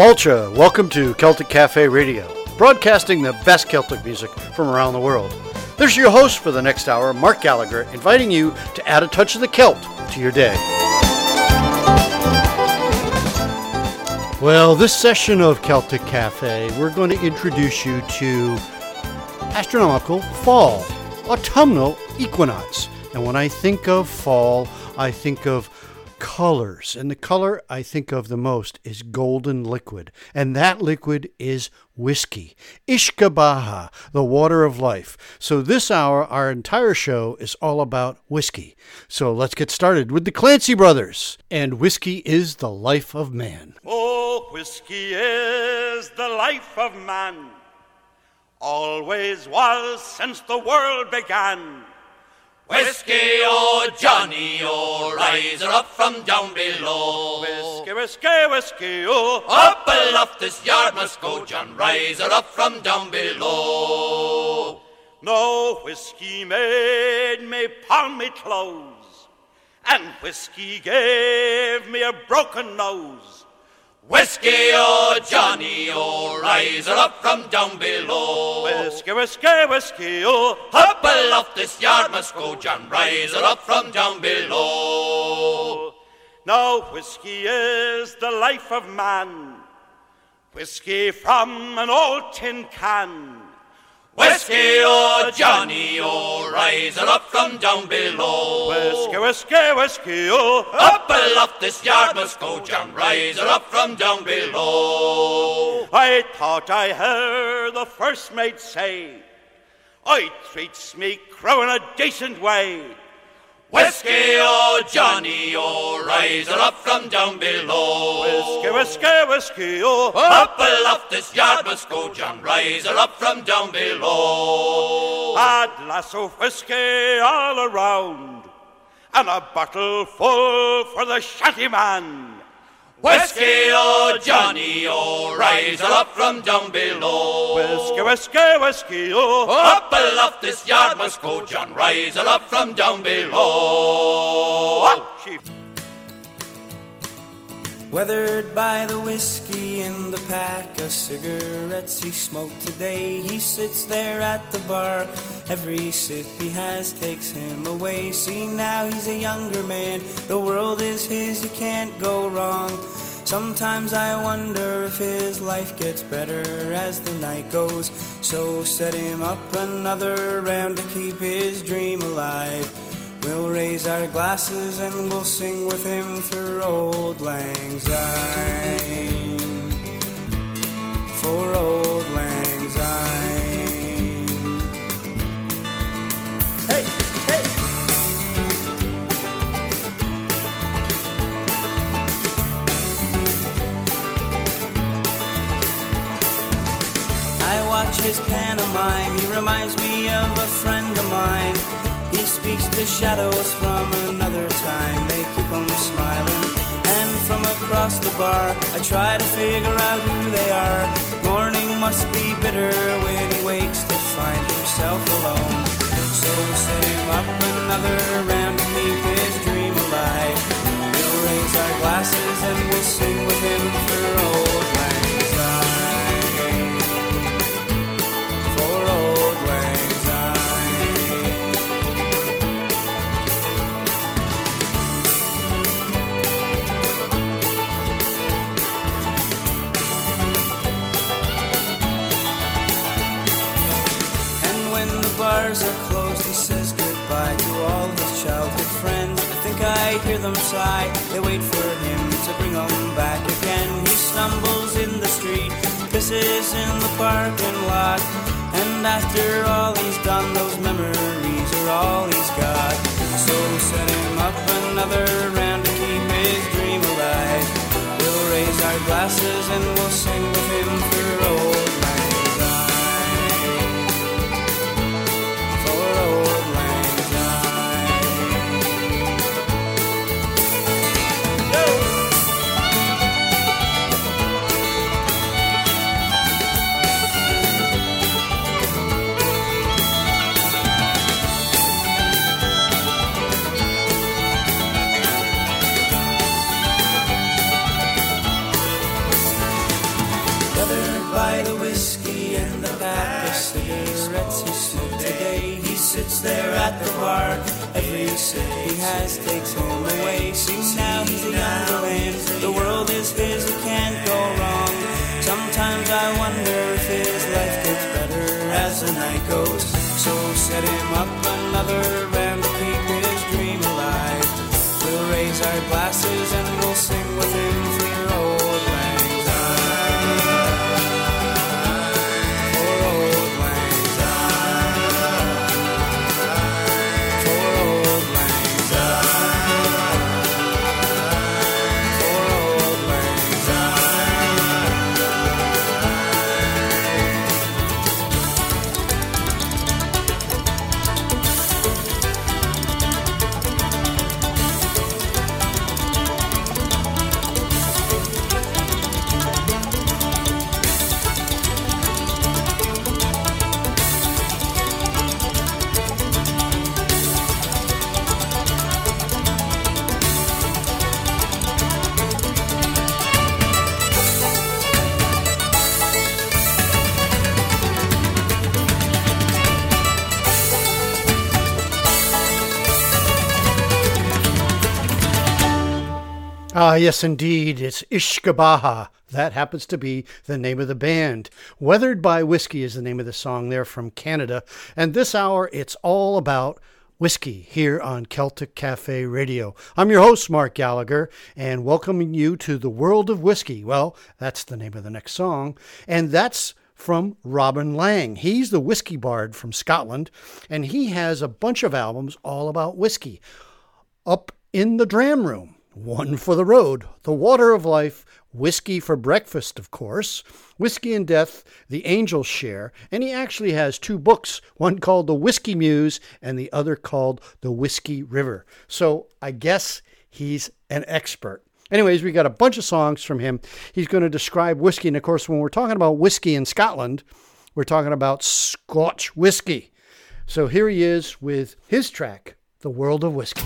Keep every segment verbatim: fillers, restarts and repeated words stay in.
Falcha, welcome to Celtic Cafe Radio, broadcasting the best Celtic music from around the world. This is your host for the next hour, Mark Gallagher, inviting you to add a touch of the Celt to your day. Well, this session of Celtic Cafe, we're going to introduce you to astronomical fall, autumnal equinox. And when I think of fall, I think of colors. And the color I think of the most is golden liquid. And that liquid is whiskey. Ishkabaha, the water of life. So this hour, our entire show is all about whiskey. So let's get started with the Clancy Brothers. And whiskey is the life of man. Oh, whiskey is the life of man. Always was since the world began. Whiskey, oh Johnny, oh, rise her up from down below. Whiskey, whiskey, whiskey, oh, up aloft this yard must go, John, rise her up from down below. No whiskey made me pawn me clothes, and whiskey gave me a broken nose. Whiskey, oh Johnny, oh, rise her up from down below. Whiskey, whiskey, whiskey, oh, up aloft this yard must go, John, rise her up from down below. Now whiskey is the life of man, whiskey from an old tin can. Whiskey, oh Johnny, oh, rise her up from down below. Whiskey, whiskey, whiskey, oh, up aloft this yard must go, John, rise her up from down below. I thought I heard the first mate say, I treats me crew in a decent way. Whiskey, oh Johnny, oh, rise her up from down below. Whiskey, whiskey, whiskey, oh, up aloft this yard must go, John, rise her up from down below. A glass of whiskey all around, and a bottle full for the shanty man. Whiskey, oh Johnny, oh, rise her up from down below. Whiskey, whiskey, whiskey, oh, up aloft this yard must go, John, rise her up from down below. Oh, weathered by the whiskey and the pack of cigarettes he smoked today, he sits there at the bar. Every sip he has takes him away. See, now he's a younger man, the world is his, he can't go wrong. Sometimes I wonder if his life gets better as the night goes. So set him up another round to keep his dream alive. We'll raise our glasses and we'll sing with him for Auld Lang Syne. For Auld Lang Syne. Hey, hey! I watch his pantomime, he reminds me of a friend of mine. He speaks to shadows from another time, they keep him smiling. And from across the bar, I try to figure out who they are. Morning must be bitter when he wakes to find himself alone. So set him up another round to keep his dream alive. We'll raise our glasses and we'll sing with him for Auld Lang Syne. For Auld Lang Syne. Bars are closed, he says goodbye to all his childhood friends. I think I hear them sigh, they wait for him to bring them back again. He stumbles in the street, pisses in the parking lot, and after all he's done, those memories are all he's got. So set him up another round to keep his dream alive. We'll raise our glasses and we'll sing with him for Auld Lang Syne. Auld Lang Syne. cigarettes he smoked today. He sits there at the bar. Every sip he has takes home away. See, now he's a younger man. The world is his, it can't go wrong. Sometimes I wonder if his life gets better as the night goes. So set him up another band to keep his dream alive. We'll raise our glasses and we'll sing with him for your old lang syne. For old lang syne. For old lang syne. For old lang syne. Ah, yes, indeed. It's Ishkabaha. That happens to be the name of the band. Weathered by Whiskey is the name of the song. They're from Canada. And this hour, it's all about whiskey here on Celtic Cafe Radio. I'm your host, Mark Gallagher, and welcoming you to the world of whiskey. Well, that's the name of the next song. And that's from Robin Lang. He's the whiskey bard from Scotland, and he has a bunch of albums all about whiskey. Up in the Dram Room. One for the Road, The Water of Life, Whiskey for Breakfast, of course, Whiskey and Death, The Angel's Share, and he actually has two books, one called The Whiskey Muse and the other called The Whiskey River. So I guess he's an expert. Anyways, we got a bunch of songs from him. He's going to describe whiskey, and of course, when we're talking about whiskey in Scotland, we're talking about Scotch whiskey. So here he is with his track, The World of Whiskey.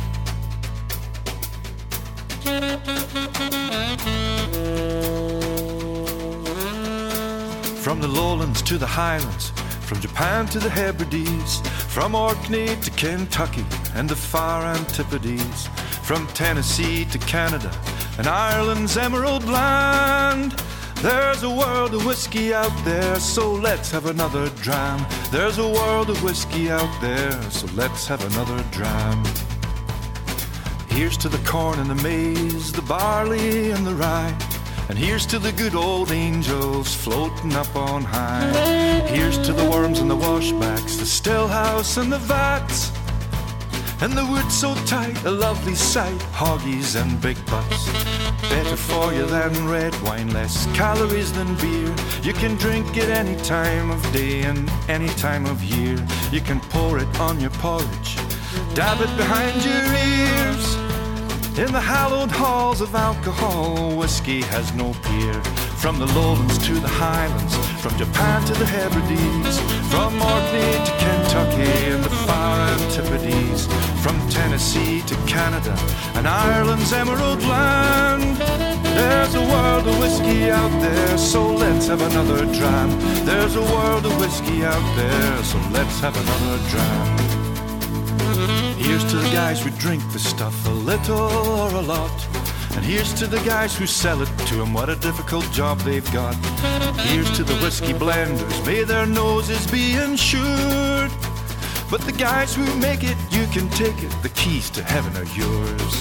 From the lowlands to the highlands, from Japan to the Hebrides, from Orkney to Kentucky and the far Antipodes, from Tennessee to Canada and Ireland's emerald land. There's a world of whiskey out there, so let's have another dram. There's a world of whiskey out there, so let's have another dram. Here's to the corn and the maize, the barley and the rye, and here's to the good old angels floating up on high. Here's to the worms and the washbacks, the still house and the vats, and the wood so tight, a lovely sight, hoggies and big butts. Better for you than red wine, less calories than beer. You can drink it any time of day and any time of year. You can pour it on your porridge, dab it behind your ears. In the hallowed halls of alcohol, whiskey has no peer. From the lowlands to the highlands, from Japan to the Hebrides, from Orkney to Kentucky and the far Antipodes, from Tennessee to Canada and Ireland's emerald land. There's a world of whiskey out there, so let's have another dram. There's a world of whiskey out there, so let's have another dram. Here's to the guys who drink the stuff, a little or a lot. And here's to the guys who sell it to them, what a difficult job they've got. Here's to the whiskey blenders, may their noses be insured. But the guys who make it, you can take it, the keys to heaven are yours.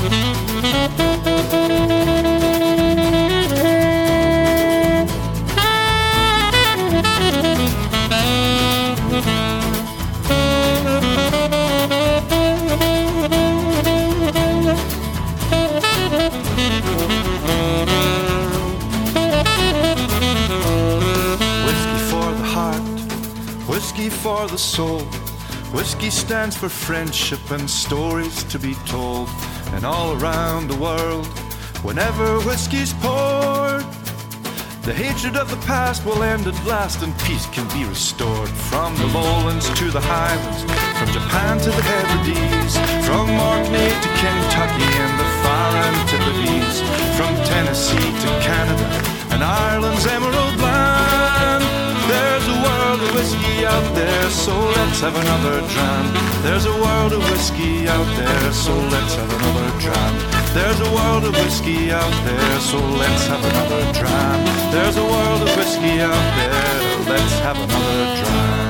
Whiskey for the soul. Whiskey stands for friendship and stories to be told. And all around the world, whenever whiskey's poured, the hatred of the past will end at last and peace can be restored. From the lowlands to the highlands, from Japan to the Hebrides, from Orkney to Kentucky and the far Antipodes, from Tennessee to Canada and Ireland's emerald land. There's a world of of whiskey out there, so let's have another dram. There's a world of whiskey out there, so let's have another dram. There's a world of whiskey out there, so let's have another dram. There's a world of whiskey out there, let's have another dram.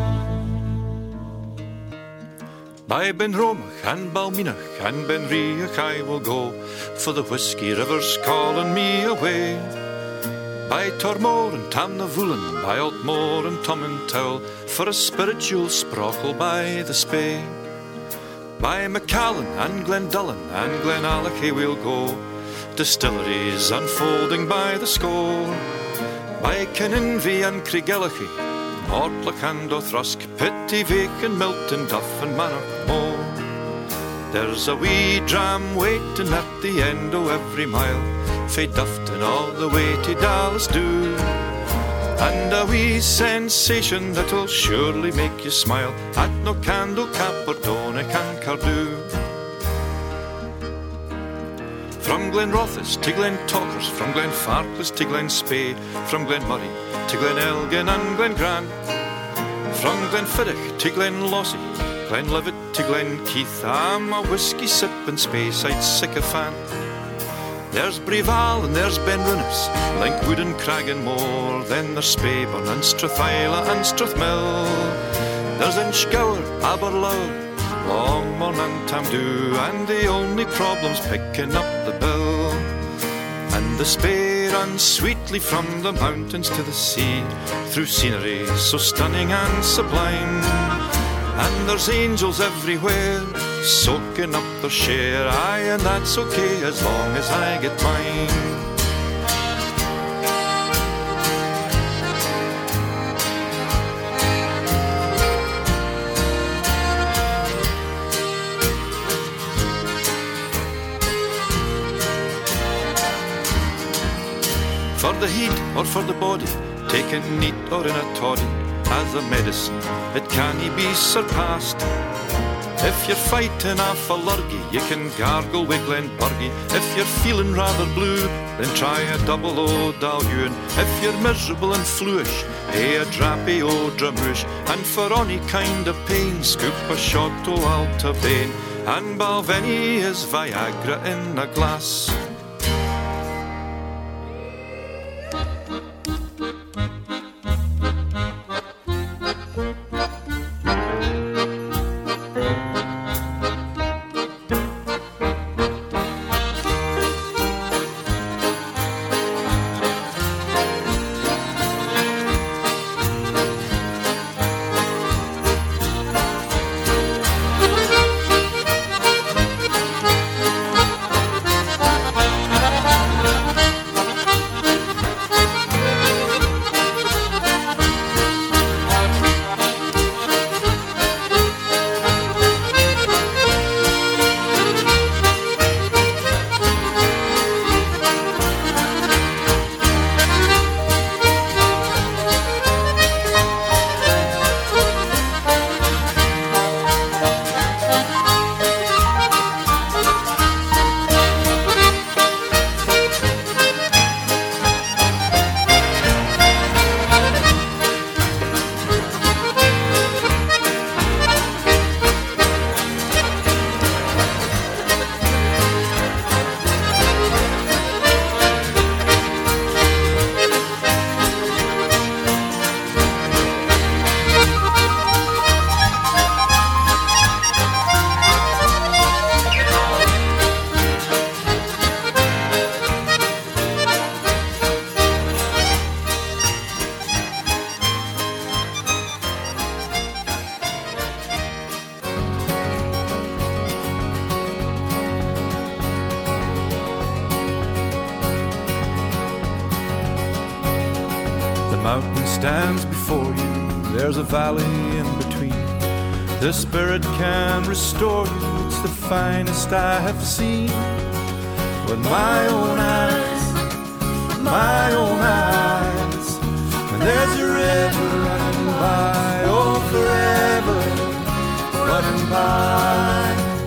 By Ben Romach and Balminach and Ben Riach I will go, for the whiskey river's calling me away. By Tormore and Tamnavoolen, by Altmore and Tomintoul, for a spiritual sprockle by the Spey. By Macallan and Glendullan and Glenallachie we'll go, distilleries unfolding by the score. By Keninvie and Craigellachie, Mortlach and O'Thrusk, Pittyvake and Milton, Duff and Mannochmore. There's a wee dram waiting at the end of every mile, fae Dufton all the way to Dallasdoo. And a wee sensation that'll surely make you smile at no Candle Cap or Doneck and Cardew. From Glenrothes to Glentochers, from Glenfarclas to Glenspey, from Glenmurray to Glenelgin and Glengrant, from Glenfiddich to Glenlossie, Glenlivet to Glenkeith, I'm a whiskey sippin' Speyside sycophant. There's Breval and there's Benrunas, Linkwood and Cragganmore, then there's Speyburn and Strathyla and Strathmill. There's Inchgower, Aberlour, Longmorn and Tamdhu, and the only problem's picking up the bill. And the Spey runs sweetly from the mountains to the sea, through scenery so stunning and sublime. And there's angels everywhere, soaking up their share, aye, and that's okay as long as I get mine. For the heat or for the body, taken neat or in a toddy, as a medicine, it can't be surpassed. If you're fighting off a lurgy, you can gargle with Glenburgie. If you're feeling rather blue, then try a double O Dalhuin. If you're miserable and fluish, hey, a drappy O Dramouche. And for any kind of pain, scoop a shot o' Altabane. And Balvenie is Viagra in a glass. mountain stands before you, there's a valley in between. The spirit can restore you, it's the finest I have seen. With my own eyes, my own eyes. And there's a river running by, oh forever running by.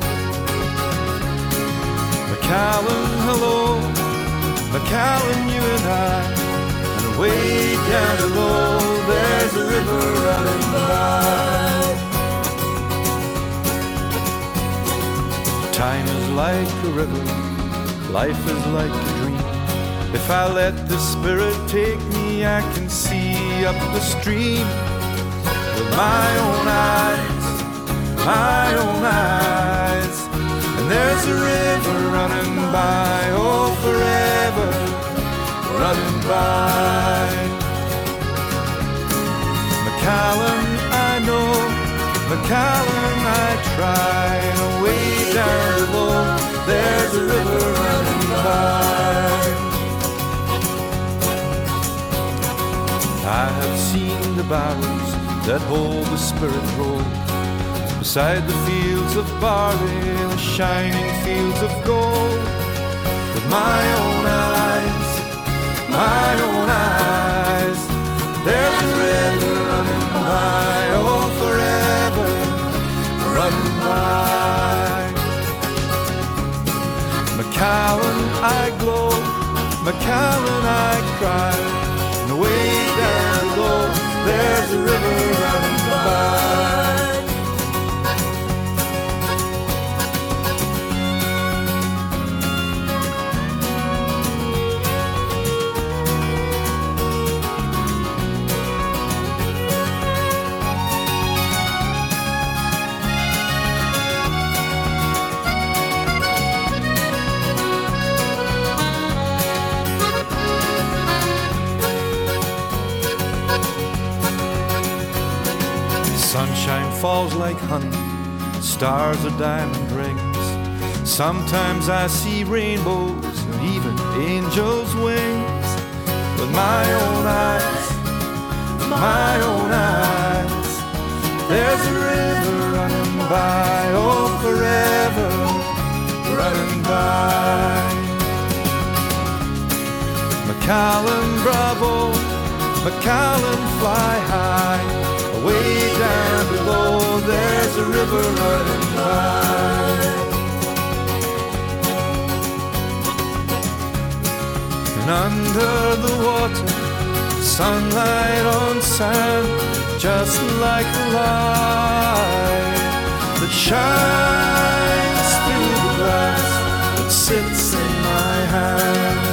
Macallan, hello, Macallan, you and I. And way down below there's there's a river running by. Time is like a river, life is like a dream. If I let the Spirit take me, I can see up the stream with my own eyes, my own eyes. And there's a river running by, oh forever running by. Macallan, I know, Macallan, I try, and way down below, there's a river running by. I have seen the barrels that hold the Spirit roll beside the fields of barley, the shining fields of gold. With my own eyes, my own eyes, there's a river running by, oh forever running by. Macallan, I glow, Macallan, I cry, and way down below, there's a river running by. Sunshine falls like honey, stars are diamond rings. Sometimes I see rainbows and even angels' wings. With my own eyes, my own eyes, there's a river running by, oh forever running by. Macallan, bravo, Macallan, fly high. Way down below, there's a river running by. And under the water, sunlight on sand, just like a light that shines through the glass that sits in my hand.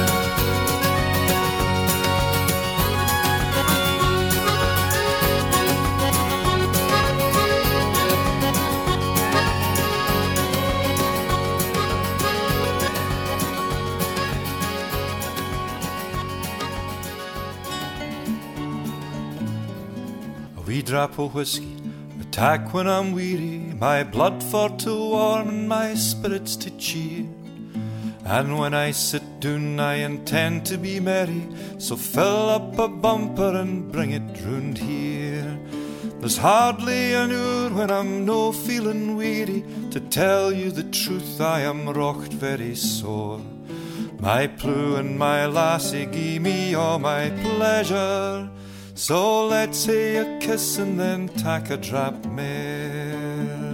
A wee drop of whiskey, a tack when I'm weary, my blood for to warm and my spirits to cheer. And when I sit down I intend to be merry, so fill up a bumper and bring it round here. There's hardly an hour when I'm no feeling weary, to tell you the truth I am rocked very sore. My Prue and my lassie gie me all my pleasure, so let's hae a kiss and then tak a drap mair.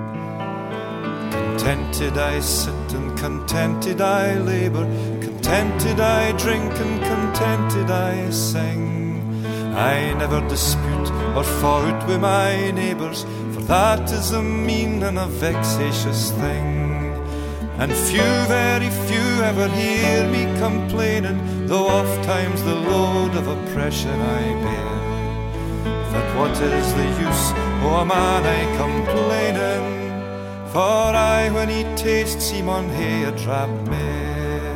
Contented I sit and contented I labour, contented I drink and contented I sing. I never dispute or fight with my neighbours, for that is a mean and a vexatious thing. And few, very few ever hear me complaining, though oft times the load of oppression I bear. But what is the use o' a man I complaining, for I when he tastes he maun hae a drap mair.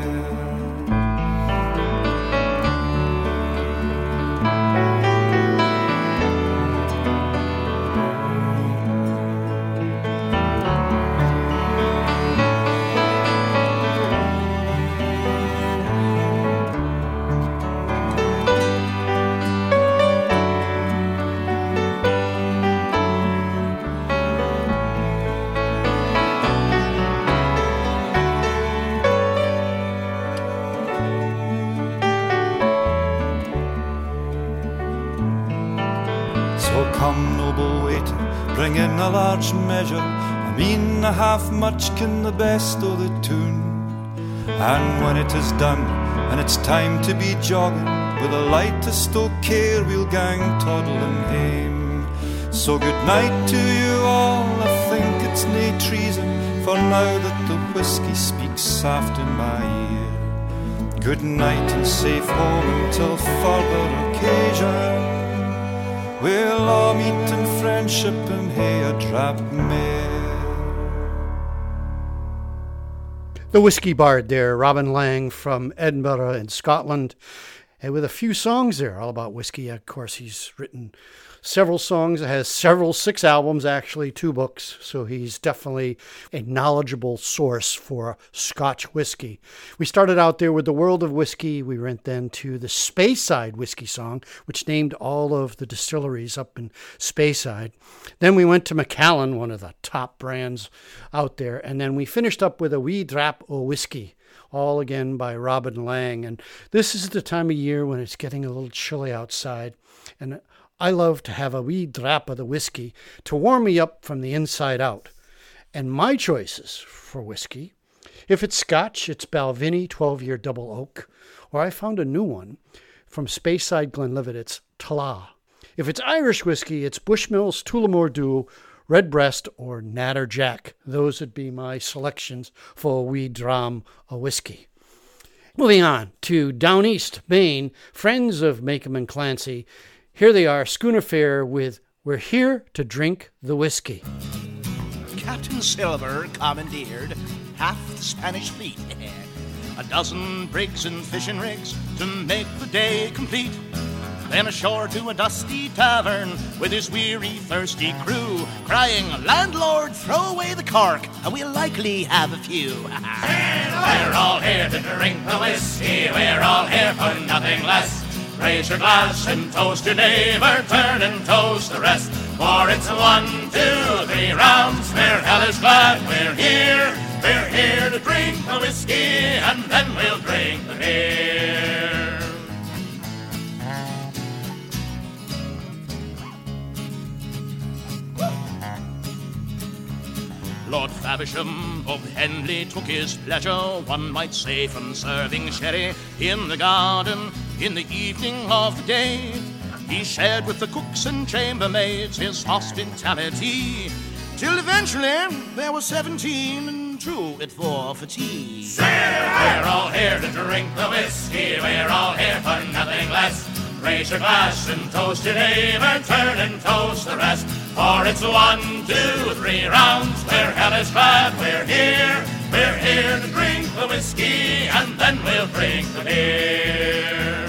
Bring in a large measure, I mean a half muchkin, the best o' the tune. And when it is done and it's time to be jogging, with a lightest o' care we'll gang toddling hame. So good night to you all, I think it's nae treason, for now that the whiskey speaks soft in my ear. Good night and safe home until further occasion. We'll all meet in friendship and hae a drap mair. The Whiskey Bard there, Robin Lang from Edinburgh in Scotland, and with a few songs there all about whiskey. Of course, he's written several songs, has several, six albums actually, two books, so he's definitely a knowledgeable source for Scotch whiskey. We started out there with the World of Whiskey. We went then to the Speyside Whiskey Song, which named all of the distilleries up in Speyside. Then we went to Macallan, one of the top brands out there, and then we finished up with a Wee Drap o' Whiskey, all again by Robin Lang. And this is the time of year when it's getting a little chilly outside, and I love to have a wee drap of the whiskey to warm me up from the inside out. And my choices for whiskey, if it's Scotch, it's Balvenie twelve-year Double Oak, or I found a new one from Speyside Glenlivet, it's Tala. If it's Irish whiskey, it's Bushmills, Tullamore Dew, Redbreast, or Natterjack. Those would be my selections for a wee dram of whiskey. Moving on to down east, Maine, friends of Makem and Clancy. Here they are, Schooner Fare with We're Here to Drink the Whiskey. Captain Silver commandeered half the Spanish fleet, a dozen brigs and fishing rigs to make the day complete. Then ashore to a dusty tavern with his weary, thirsty crew, crying, "Landlord, throw away the cork, and we'll likely have a few." We're all here to drink the whiskey, we're all here for nothing less. Raise your glass and toast your neighbor, turn and toast the rest. For it's a one, two, three rounds, we're hellish glad we're here. We're here to drink the whiskey, and then we'll drink the beer. Lord Faversham of Henley took his pleasure, one might say, from serving sherry in the garden in the evening of the day. He shared with the cooks and chambermaids his hospitality, till eventually there were seventeen and two at four for tea. We're all here to drink the whiskey, we're all here for nothing less. Raise your glass and toast your neighbor, turn and toast the rest. For it's one, two, three rounds, we're hellish glad we're here. We're here to drink the whiskey, and then we'll drink the beer.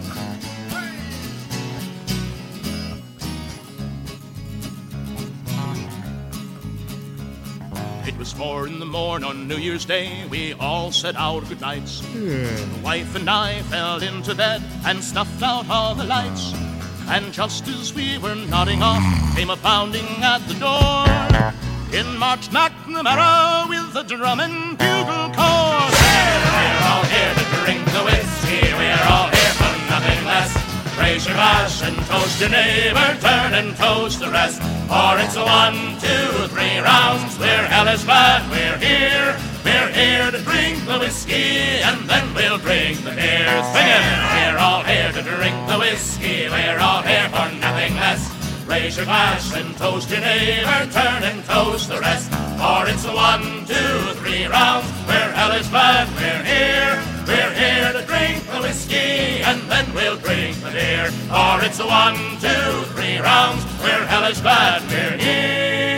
It was four in the morn on New Year's Day, we all said our good nights. The wife and I fell into bed and snuffed out all the lights. And just as we were nodding off, came a pounding at the door. In marched McNamara with the drum and bugle corps. We're all here to drink the whiskey, we're all here for nothing less. Raise your glass and toast your neighbor, turn and toast the rest. For it's a one, two, three rounds, we're hellish glad we're here. We're here to drink the whiskey, and then we'll drink the beer. Singing, we're all here to drink the whiskey, we're all here for nothing less. Raise your glass and toast your neighbor, turn and toast the rest. For it's a one, two, three rounds, we're hellish glad we're here. We're here to drink the whiskey, and then we'll drink the beer. For it's a one, two, three rounds, we're hellish glad we're here.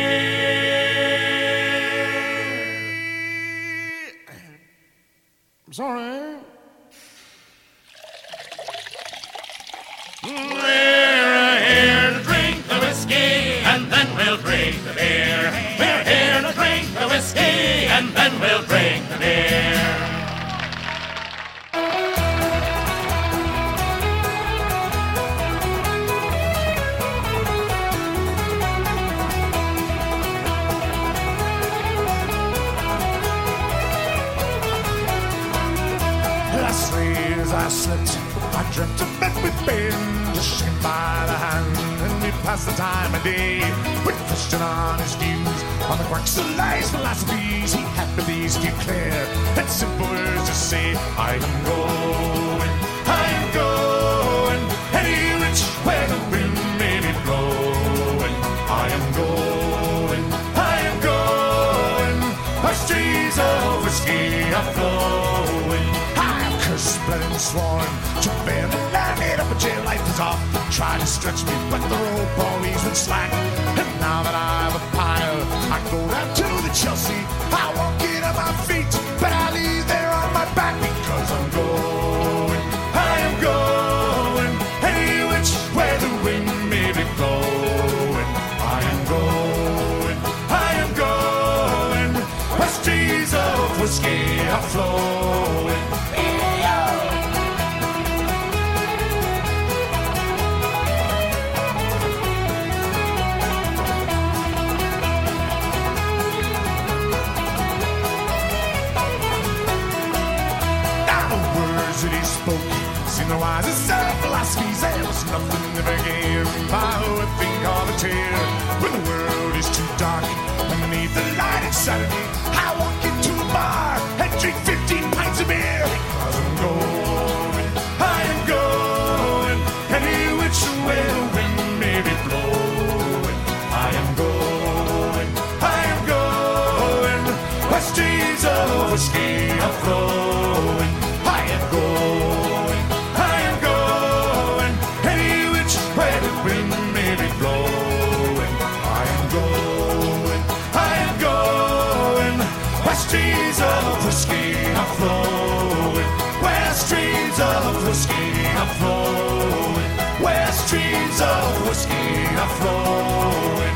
Sorry. We're here to drink the whiskey, and then we'll drink the beer. We're here to drink the whiskey, and then we'll drink the beer. Last night as I slept, I dreamt of met with Ben, just shaking by the hand, and we passed the time of day with a question on his views on the quirks of life's philosophies. He had the these declare, and simple words to say, I am going, I am going. streams of whiskey are flowing. I've cursed, bled, and sworn to bear the land. Made up a jail life is often tried to stretch me, but the rope always been slack. And now that I've a pile, I go down to the Chelsea. I won't get on my feet, but I leave there on my back because I'm going, I am going, any which way the wind may be blowing. I am going, I am going, where streams of whiskey are flowing. That he spoke seemed the wisest of philosophies. There was nothing ever gave my whole thing called a tear. When the world is too dark and beneath the light inside of me, I walk into a bar and drink fifteen pints of beer. Because I'm going, I am going, any which way the wind may be blowing. I am going, I am going, where streams of whiskey are flowing. I am going, I am going, any which way the wind may be blowing. I am going, I am going, where streams of whiskey are flowing. Where streams of whiskey are flowing. Where streams of whiskey are flowing.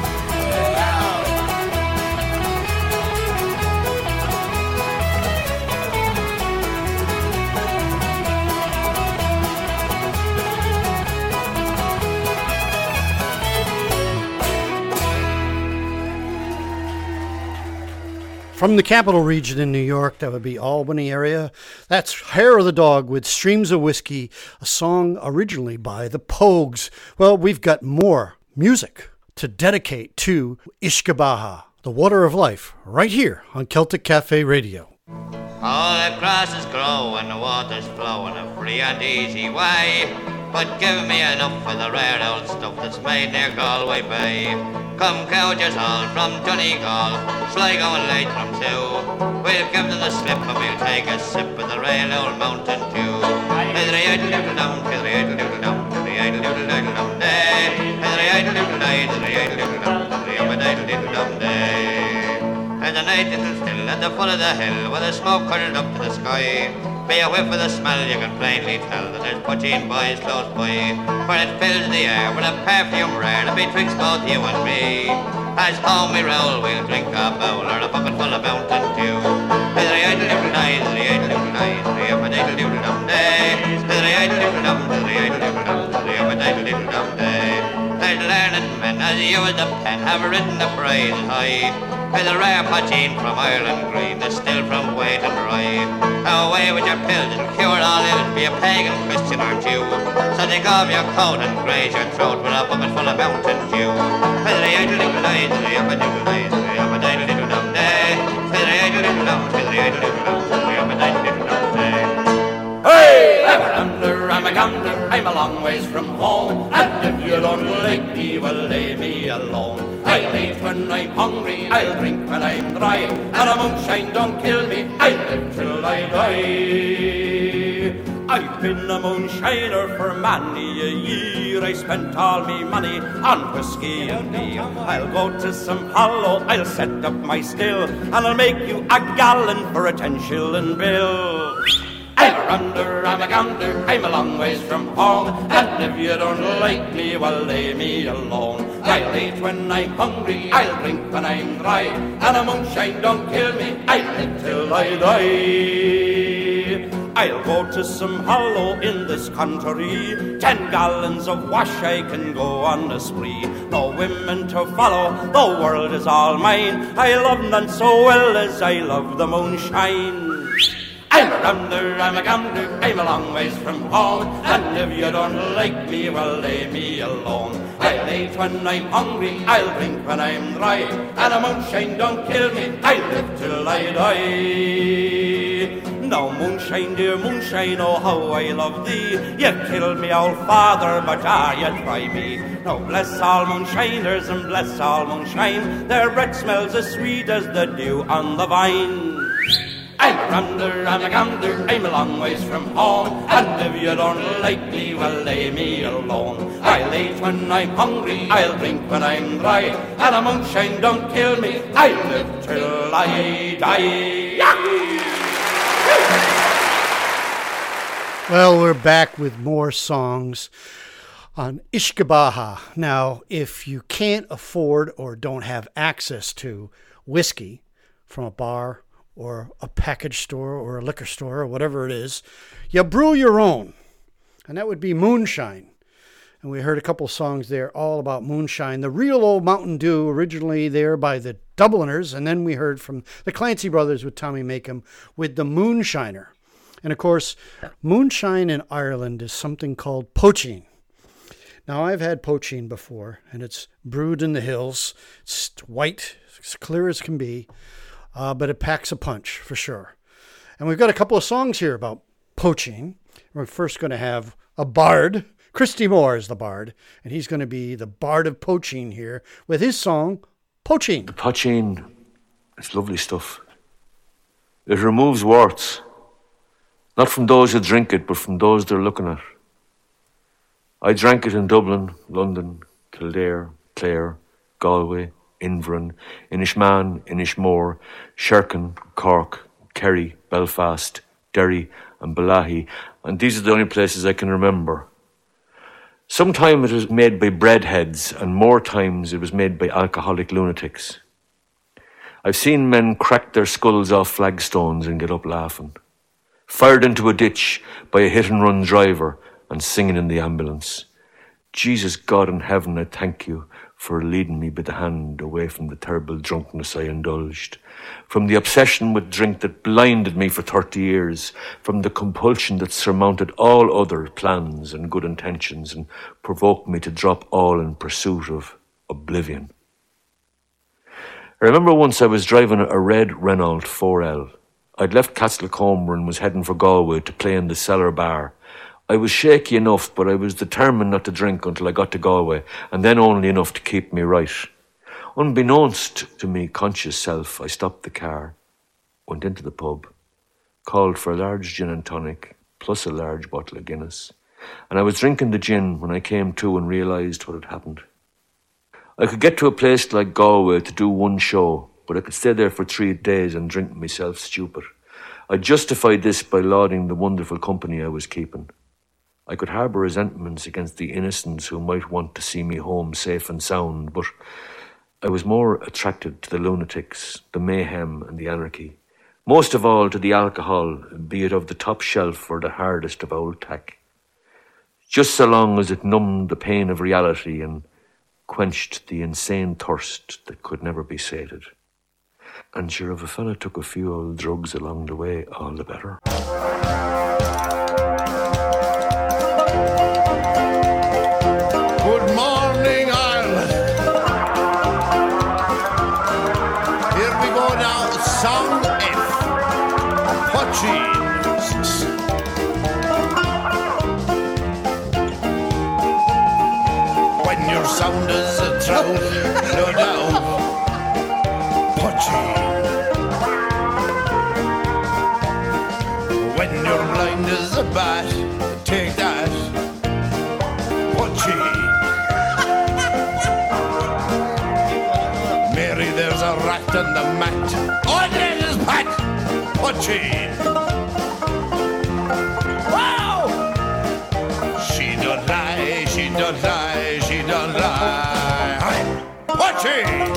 From the Capital Region in New York, that would be Albany area, that's Hair of the Dog with Streams of Whiskey, a song originally by the Pogues. Well, we've got more music to dedicate to Ishkabaha, the water of life, right here on Celtic Cafe Radio. All the grasses grow and the waters flow in a free and easy way. But give me enough of the rare old stuff that's made near Galway Bay. Come cowgers all from Donegal, Sligo and Leitrim too. We'll give them the slip and we'll take a sip of the real old Mountain Dew. Hiddery-idle-doodle-dum, hiddery-idle-doodle-dum, hiddery-idle-doodle-dum day. Hiddery-idle-doodle-day, hiddery-idle-doodle-dum, hiddery-idle-doodle-dum day. And the night is still at the foot of the hill, with the smoke curled up to the sky. Be a whiff of the smell, you can plainly tell that there's poteen boys close by. For it fills the air with a perfume rare that betwixt both you and me. As home we roll, we'll drink a bowl or a bucket full of Mountain Dew. Hiddery-idle-doodle-day, hiddery-idle-doodle-day, hiddery-idle-doodle-dum day. Hiddery-idle-doodle-dum, hiddery-idle-doodle-dum, hiddery-idle-doodle-dum day. There's learned men as you as the pen have written the praise high. With a rare poteen from Ireland green, the still from Wait and Rye. Away with your pills and cure all ills, be a pagan, Christian or Jew. So take off your coat and graze your throat with a bucket full of Mountain Dew. Hiddery-idle-doodle-day, hiddery-idle-doodle-day, hiddery-idle-doodle-dum day. Hiddery-idle-doodle-dum, hiddery-idle-doodle-dum, hiddery-idle-doodle-dum day. Hey! Ever under, I'm a gambler, I'm a long ways from home. And if you don't like me, well, leave me alone. I'll eat when I'm hungry, I'll drink when I'm dry, and a moonshine don't kill me, I'll live till I die. I've been a moonshiner for many a year, I spent all me money on whiskey and beer. I'll go to some hollow, I'll set up my still, and I'll make you a gallon for a ten shilling bill. I'm a runder, I'm a gambler, I'm a long ways from home, and if you don't like me, well, leave me alone. I'll eat when I'm hungry, I'll drink when I'm dry, and a moonshine don't kill me, I'll live till I die. I'll go to some hollow in this country, ten gallons of wash I can go on a spree. No women to follow, the world is all mine, I love none so well as I love the moonshine. I'm a runder, I'm a gambler, I'm a long ways from home, and if you don't like me, well, leave me alone. I'll eat when I'm hungry, I'll drink when I'm dry, and a moonshine don't kill me, I'll live till I die. Now moonshine, dear moonshine, oh how I love thee. You killed me old father, but ah, you try me. Now bless all moonshiners and bless all moonshine. Their breath smells as sweet as the dew on the vine. I'm a rambler, I'm a gambler, I'm a long ways from home. And if you don't like me, well, lay me alone. I'll eat when I'm hungry, I'll drink when I'm dry. And a moonshine don't kill me, I'll live till I die. Well, we're back with more songs on Ishkabaha. Now, if you can't afford or don't have access to whiskey from a bar or a package store or a liquor store or whatever it is, you brew your own, and that would be moonshine. And we heard a couple songs there all about moonshine. The real old Mountain Dew, originally there by the Dubliners, and then we heard from the Clancy Brothers with Tommy Makem with the Moonshiner. And of course, moonshine in Ireland is something called poaching. Now, I've had poaching before, and it's brewed in the hills. It's white, as clear as can be. Uh, but it packs a punch, for sure. And we've got a couple of songs here about poaching. We're first going to have a bard. Christy Moore is the bard, and he's going to be the bard of poaching here with his song, Poaching. The poaching, it's lovely stuff. It removes warts, not from those who drink it, but from those they're looking at. I drank it in Dublin, London, Kildare, Clare, Galway, Inverin, Inishmaan, Inishmore, Sherkin, Cork, Kerry, Belfast, Derry and Balahi, and these are the only places I can remember. Sometimes it was made by breadheads, and more times it was made by alcoholic lunatics. I've seen men crack their skulls off flagstones and get up laughing, fired into a ditch by a hit-and-run driver and singing in the ambulance. Jesus God in heaven, I thank you for leading me by the hand away from the terrible drunkenness I indulged, from the obsession with drink that blinded me for thirty years, from the compulsion that surmounted all other plans and good intentions and provoked me to drop all in pursuit of oblivion. I remember once I was driving a red Renault four L. I'd left Castlecomer and was heading for Galway to play in the Cellar Bar. I was shaky enough, but I was determined not to drink until I got to Galway, and then only enough to keep me right. Unbeknownst to me conscious self, I stopped the car, went into the pub, called for a large gin and tonic, plus a large bottle of Guinness, and I was drinking the gin when I came to and realised what had happened. I could get to a place like Galway to do one show, but I could stay there for three days and drink myself stupid. I justified this by lauding the wonderful company I was keeping. I could harbour resentments against the innocents who might want to see me home safe and sound, but I was more attracted to the lunatics, the mayhem and the anarchy. Most of all to the alcohol, be it of the top shelf or the hardest of old tack. Just so long as it numbed the pain of reality and quenched the insane thirst that could never be sated. And sure, if a fella took a few old drugs along the way, all the better. Good morning, Ireland. Here we go now, song F. Poaching. When your sound is a trout, no doubt. Poaching. When you're blind as a bat, take that. Poaching. Mary, there's a rat on the mat. Oh, there's his pat. Poaching. Wow! She don't lie, she don't lie, she don't lie. Poaching.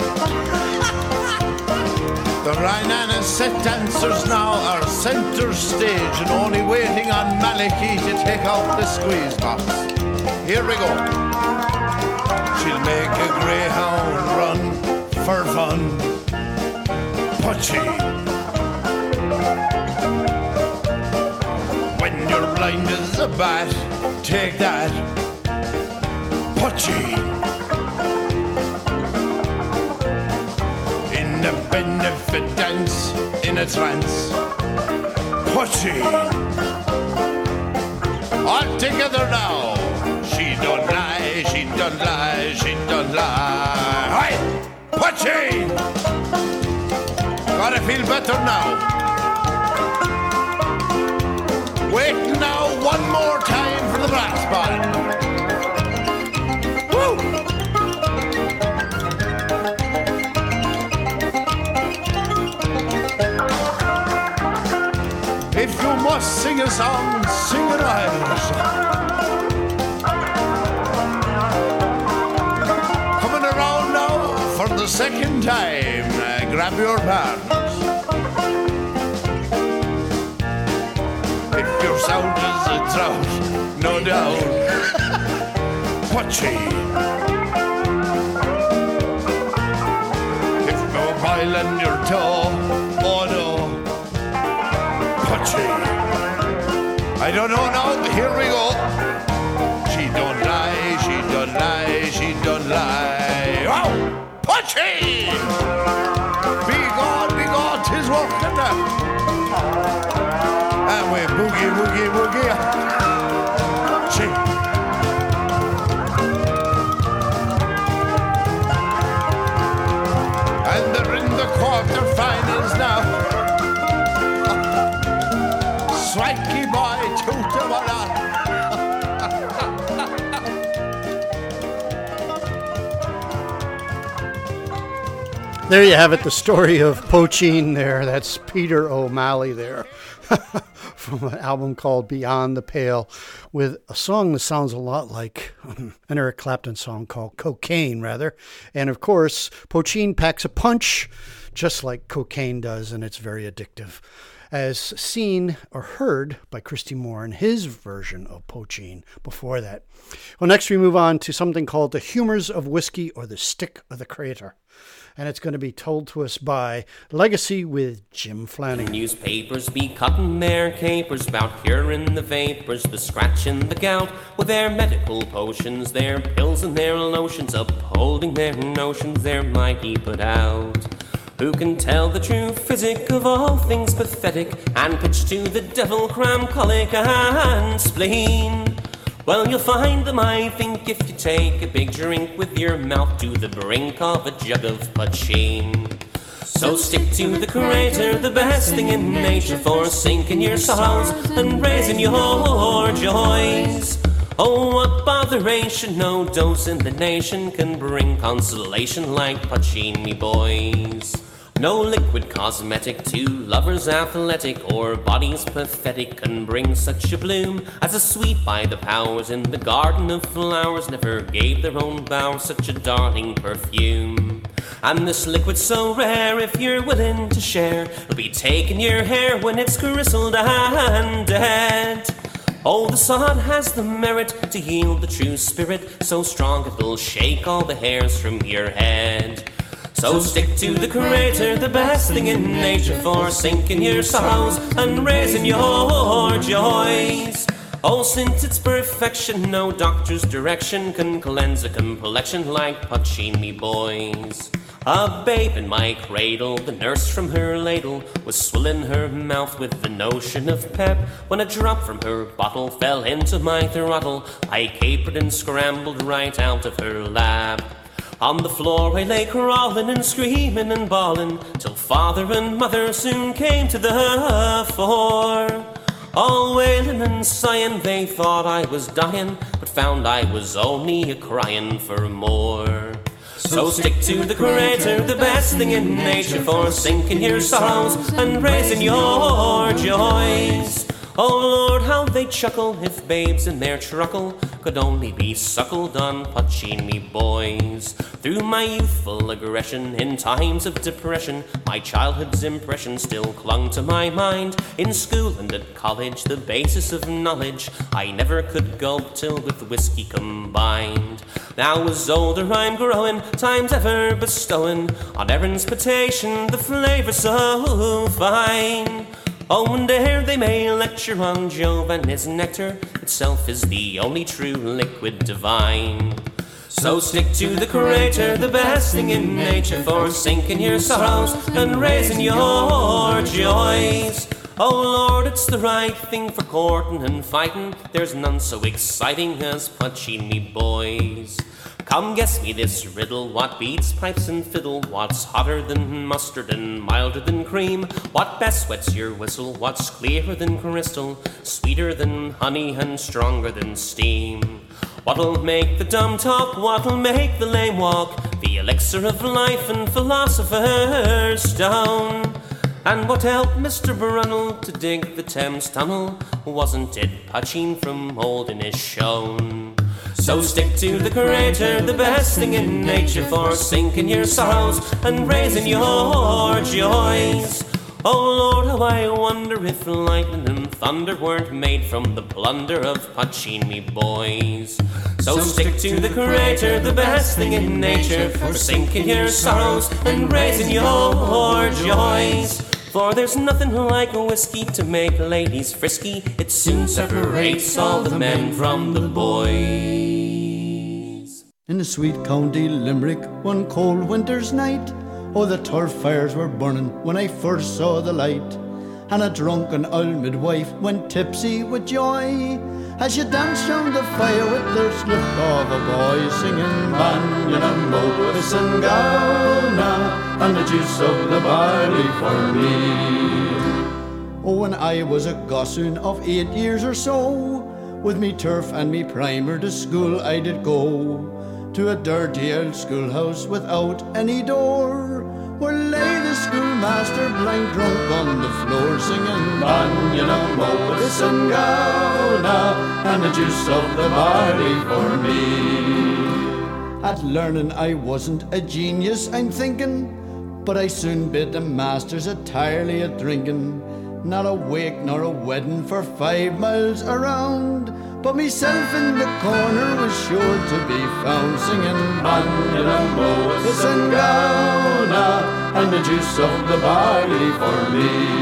The Rhiannon set dancers now are centre stage and only waiting on Malachy to take out the squeeze box. Here we go. She'll make a greyhound run for fun. Poaching. When you're blind as a bat, take that. Poaching. In a benefit dance, in a trance. Putty. All together now. She don't lie, she don't lie, she don't lie. Hi, Putty. Gotta feel better now. Wait now one more time for the brass band. Woo! If you must sing a song, sing an Irish song. Coming around now for the second time, uh, grab your bands. If your sound is a drought, no doubt. Putty. If no boil in your toe, oh no. Putty. I don't know now, here we go. She don't lie, she don't lie, she don't lie. Oh, Putty! Be gone, be gone, 'tis working now. And we boogie, boogie, boogie. She. And they're in the quarterfinals now. Swanky boy, two to one. There you have it, the story of Poaching there. That's Peter O'Malley there from an album called Beyond the Pale, with a song that sounds a lot like um, an Eric Clapton song called Cocaine, rather. And of course, Poaching packs a punch just like cocaine does, and it's very addictive, as seen or heard by Christy Moore in his version of Poaching before that. Well, next we move on to something called The Humors of Whiskey, or The Stick of the Crater. And it's going to be told to us by Legacy with Jim Flanagan. Newspapers be cutting their capers about curing the vapors, the scratch and the gout, with their medical potions, their pills and their lotions, upholding their notions, they're mighty put out. Who can tell the true physic of all things pathetic, and pitch to the devil cram, colic and spleen? Well, you'll find them, I think, if you take a big drink with your mouth to the brink of a jug of poaching. So stick to the crater, the best thing in nature, for sinking your sorrows and raising your joys. Oh, what botheration, no dose in the nation can bring consolation like poaching, me boys. No liquid cosmetic to lovers athletic or bodies pathetic can bring such a bloom as a sweet by the powers in the garden of flowers never gave their own bower such a darling perfume. And this liquid so rare, if you're willing to share, it'll be taking your hair when it's grizzled and dead. Oh, the sod has the merit to yield the true spirit, so strong it'll shake all the hairs from your head. So stick to the crater, the best thing in nature, for sinking your sorrows and raising your joys. Oh, since its perfection, no doctor's direction can cleanse a complexion like poaching, me boys. A babe in my cradle, the nurse from her ladle was swilling her mouth with the notion of pep, when a drop from her bottle fell into my throttle. I capered and scrambled right out of her lap. On the floor I lay crawling and screaming and bawling, till father and mother soon came to the fore. All wailing and sighing, they thought I was dying, but found I was only a-crying for more. So stick to the crater, the best thing in nature, for sinking your sorrows and raising your joys. Oh Lord, how they chuckle if babes in their truckle could only be suckled on poaching, me boys. Through my youthful aggression in times of depression, my childhood's impression still clung to my mind. In school and at college, the basis of knowledge I never could gulp till with whiskey combined. Now as older I'm growing, time's ever bestowing on Erin's potation the flavour so fine. Oh, and ere they may lecture on Jove and his nectar, itself is the only true liquid divine. So stick to the crater, the best thing in nature, for sinking your sorrows and raising your joys. Oh Lord, it's the right thing for courting and fighting. There's none so exciting as punching me boys. Come guess me this riddle, what beats pipes and fiddle? What's hotter than mustard and milder than cream? What best wets your whistle? What's clearer than crystal? Sweeter than honey and stronger than steam? What'll make the dumb talk? What'll make the lame walk? The elixir of life and philosopher's stone. And what helped Mister Brunel to dig the Thames Tunnel? Wasn't it punching from old Inishowen? So stick to the Creator, the best thing in nature, for sinking your sorrows and raising your joys. Oh Lord, how I wonder if lightning and thunder weren't made from the plunder of punching me boys. So stick to the Creator, the best thing in nature, for sinking your sorrows and raising your joys. For there's nothing like a whiskey to make ladies frisky. It soon separates all the men from the boys. In the sweet county Limerick, one cold winter's night, oh, the turf fires were burning when I first saw the light. And a drunken old midwife went tipsy with joy as she danced round the fire with the slip of a boy, singing Banyanamo, the Sangana, and the juice of the barley for me. Oh, when I was a gossoon of eight years or so, with me turf and me primer to school I did go, to a dirty old schoolhouse without any door, where lay the schoolmaster blind drunk on the floor, singing Banyanamo, the Sangana, and the juice of the barley for me. At learning I wasn't a genius, I'm thinking, but I soon bid the masters entirely at drinking. Not a wake nor a wedding for five miles around, but myself in the corner was sure to be found, singing Banyanamo, the Sangana, and the juice of the barley for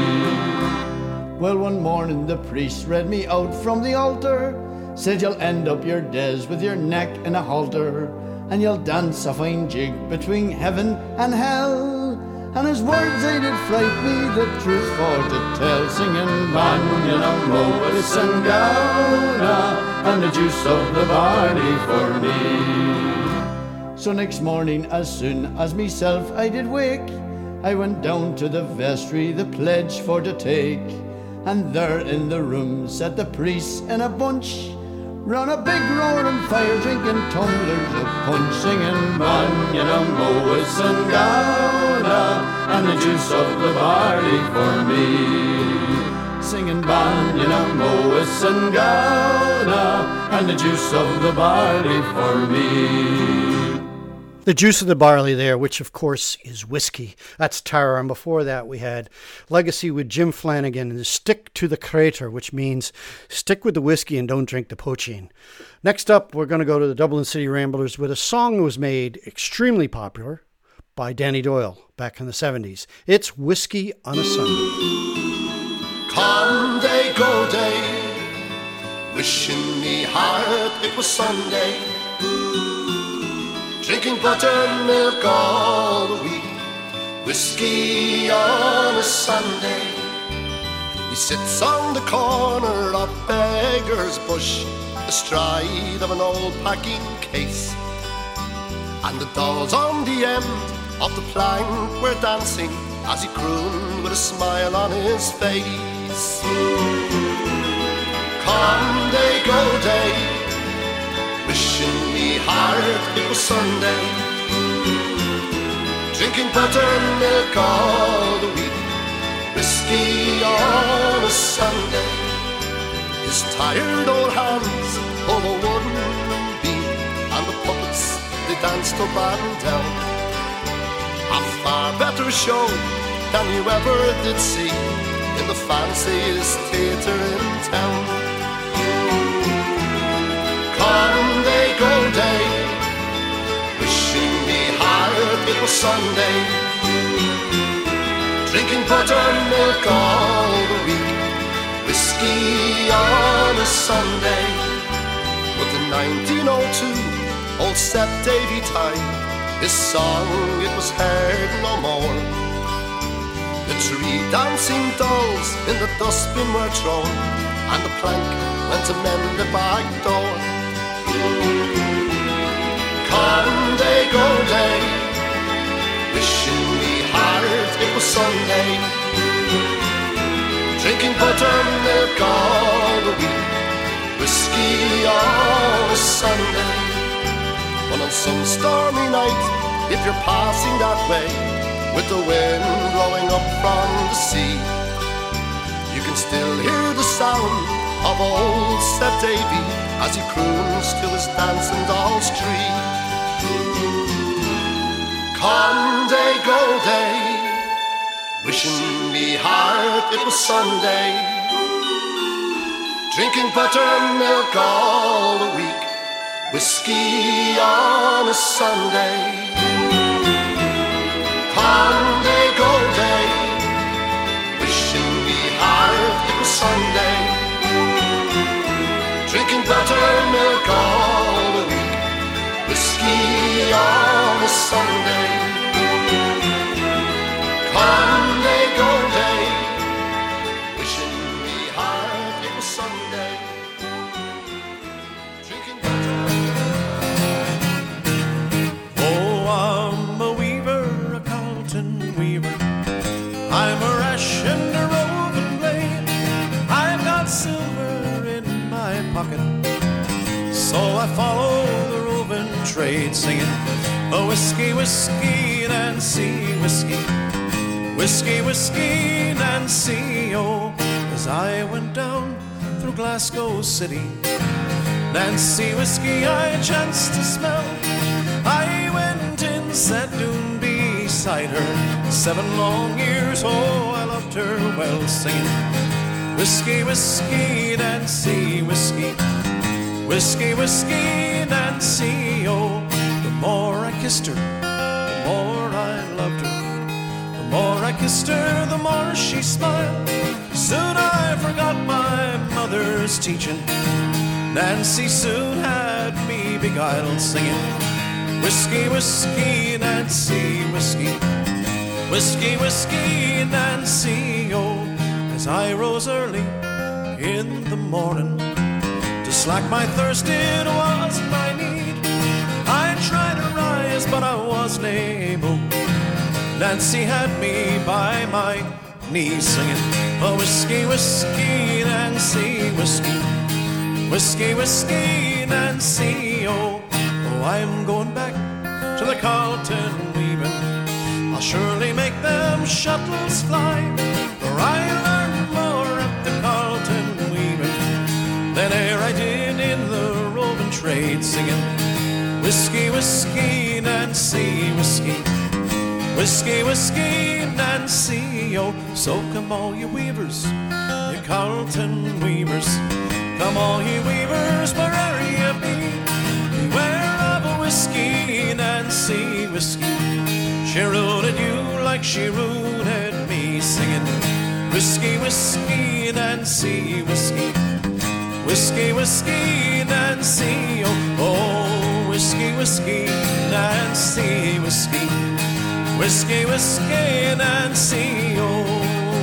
me. Well, one morning the priest read me out from the altar, said you'll end up your days with your neck in a halter, and you'll dance a fine jig between heaven and hell. And his words they did fright me, the truth for to tell, singing Banyanamo, the Sangana, and the juice of the barley for me. So next morning, as soon as myself I did wake, I went down to the vestry, the pledge for to take, and there in the room sat the priests in a bunch, round a big roaring fire, drinking tumblers of punch, singing Banyanamo, the Sangana, and the juice of the barley for me. Singing Banyanamo, the Sangana, and the juice of the barley for me. The juice of the barley there, which of course is whiskey. That's Tara. And before that we had Legacy with Jim Flanagan and Stick to the Creator, which means stick with the whiskey and don't drink the poaching. Next up, we're going to go to the Dublin City Ramblers with a song that was made extremely popular by Danny Doyle back in the seventies. It's Whiskey on a Sunday. Come day, go day, wishing me heart it was Sunday, drinking buttermilk all the week, whiskey on a Sunday. He sits on the corner of Beggar's Bush, astride of an old packing case, and the dolls on the end of the plank were dancing as he crooned with a smile on his face. Come day, go day, wishing me heart it was Sunday, drinking buttermilk all the week, whiskey on a Sunday. His tired old hands hold a wooden beam, and the puppets they danced up and down. A far better show than you ever did see in the fanciest theatre in town. Come day, go day, wishing me heart it was Sunday, drinking buttermilk all the week, whiskey on a Sunday. But in nineteen oh two, old Seth Davy tied, his song it was heard no more. The Three dancing dolls in the dustbin were thrown, and the plank went to mend the back door. Come day, go day, wishing me hard it was Sunday, drinking buttermilk all the week, whiskey on a Sunday. But on some stormy night, if you're passing that way, with the wind blowing up from the sea, you can still hear the sound of old Seth Davy as he croons to his dancing doll's tree. Come day, go day, wishing me hard it was Sunday, drinking buttermilk all the week, whiskey on a Sunday. Come day, go day, wishing me hard it was Sunday, drinking buttermilk all the week, whiskey on a Sunday. Come day, go day, wishing me hard it was Sunday, drinking buttermilk. Oh, I'm a weaver, a Carlton weaver, I'm a rash and a roving blade. I've got silver in my pocket, so I follow the roving trade, singing, oh, whiskey, whiskey, Nancy, whiskey, whiskey, whiskey, Nancy, oh. As I went down through Glasgow City, Nancy whiskey I chanced to smell. I went in, sat down beside her, seven long years, oh, I loved her well, singing, whiskey, whiskey, Nancy, whiskey, whiskey, whiskey, Nancy, oh. The more I kissed her, the more I loved her, the more I kissed her, the more she smiled. Soon I forgot my mother's teaching, Nancy soon had me beguiled, singing, whiskey, whiskey, Nancy, whiskey, whiskey, whiskey, Nancy, oh. As I rose early in the morning to slack my thirst, it was my need. I tried to rise, but I wasn't able. Nancy had me by my knees, singing, oh, whiskey, whiskey, Nancy, whiskey, whiskey, whiskey, Nancy, oh. Oh, I'm going back to the Carlton weaving, I'll surely make them shuttles fly, for I learned more at the Carlton weaving than e'er I did in the roving trade, singing, whiskey, whiskey, Nancy, whiskey, whiskey, whiskey, Nancy, oh. So come all you weavers, you Carlton weavers, come all you weavers, wherever you be, beware of a whiskey, Nancy, whiskey. She rooted you like she rooted me, singing, whiskey, whiskey, Nancy, whiskey, whiskey, whiskey, Nancy, oh. Oh, whiskey, whiskey, Nancy, whiskey, whiskey, whiskey, Nancy, oh.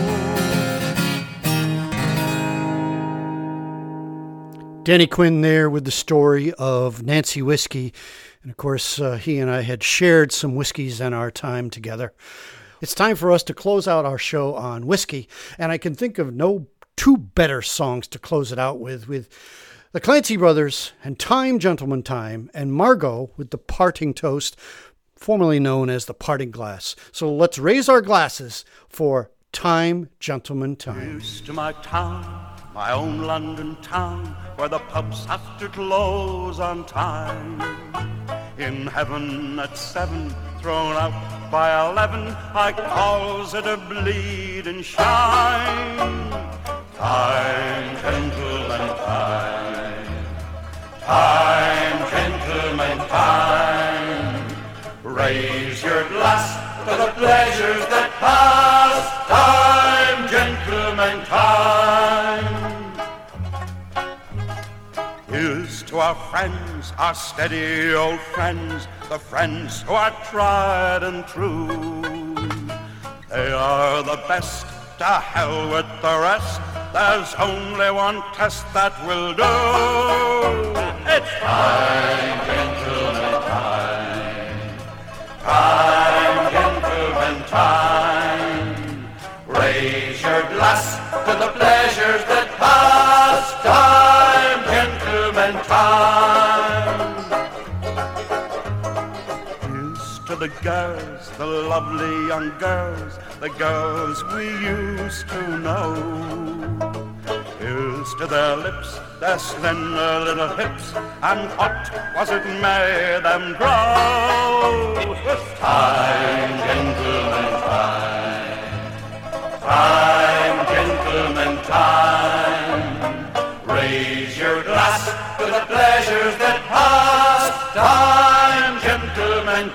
Danny Quinn there with the story of Nancy Whiskey. And of course, uh, he and I had shared some whiskeys in our time together. It's time for us to close out our show on whiskey. And I can think of no two better songs to close it out with, with the Clancy Brothers and Time, Gentleman, Time, and Margot with the Parting Toast, formerly known as the Parting Glass. So let's raise our glasses for Time, Gentleman, Time. Here's to my town, my own London town, where the pubs have to close on time. In heaven at seven, thrown out by eleven, I calls it a bleeding shine. Time, gentlemen, time. Time, gentlemen, time. Raise your glass to the pleasures that pass. Time, gentlemen, time. Here's to our friends, our steady old friends, the friends who are tried and true. They are the best, to hell with the rest. There's only one test that will do. It's time, gentlemen, time. Time, gentlemen, time. Raise your glass to the pleasures that pass. Time, gentlemen, time. Here's to the girls, the lovely young girls, the girls we used to know. Here's to their lips, their slender little hips, and what was it made them grow? It's time, gentlemen, time. Time, gentlemen, time. Raise your glass to the pleasures that pass. Time, gentlemen,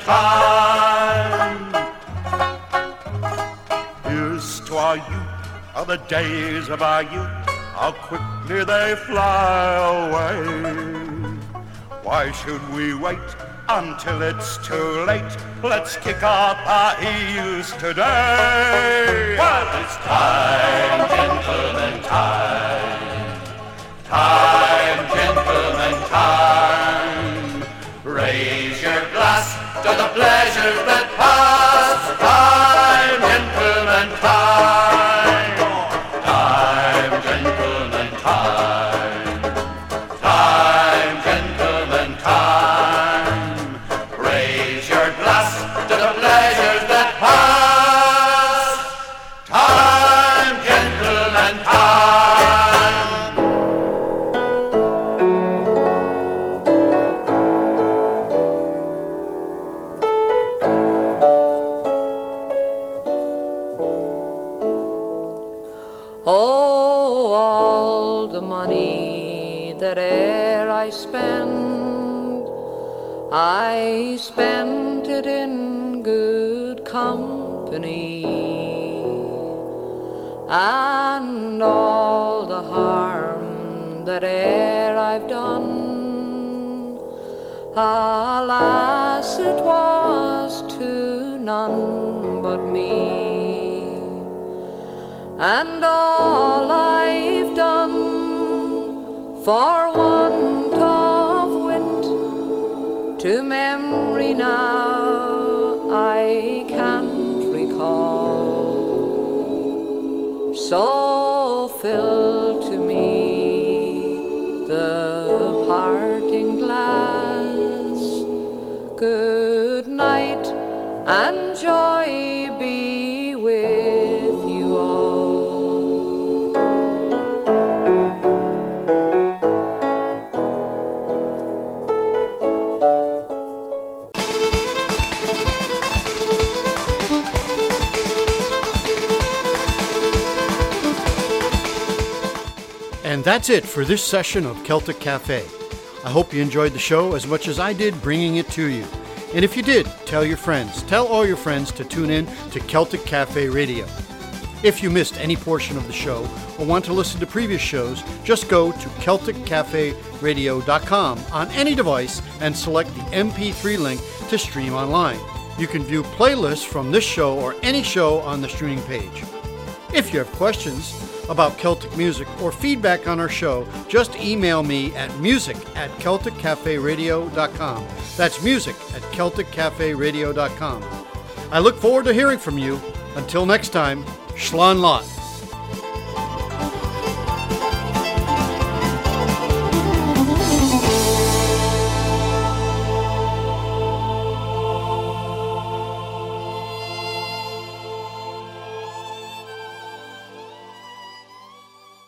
time. Here's to our youth, of the days of our youth, how quickly they fly away. Why should we wait until it's too late? Let's kick up our heels today. Well, it's time, gentlemen, time. Time, gentlemen, time. Raise your glass to the pleasures that pass. Time, gentlemen, time. Time, gentlemen, time. Time, gentlemen, time. Raise your glass to the pleasures that pass. Time, gentlemen, time. Oh, all the money that e'er I spend, I spent it in good company, and all the harm that e'er I've done, alas, it was to none but me. And all I've done for want of wit, to memory now I can't recall. So fill to me the parting glass. Good night and joy be with you all. And that's it for this session of Celtic Cafe. I hope you enjoyed the show as much as I did bringing it to you. And if you did, tell your friends. Tell all your friends to tune in to Celtic Cafe Radio. If you missed any portion of the show or want to listen to previous shows, just go to celtic cafe radio dot com on any device and select the M P three link to stream online. You can view playlists from this show or any show on the streaming page. If you have questions about Celtic music or feedback on our show, just email me at music at celtic cafe radio dot com. That's music at celtic cafe radio dot com. I look forward to hearing from you. Until next time, Slán Lot.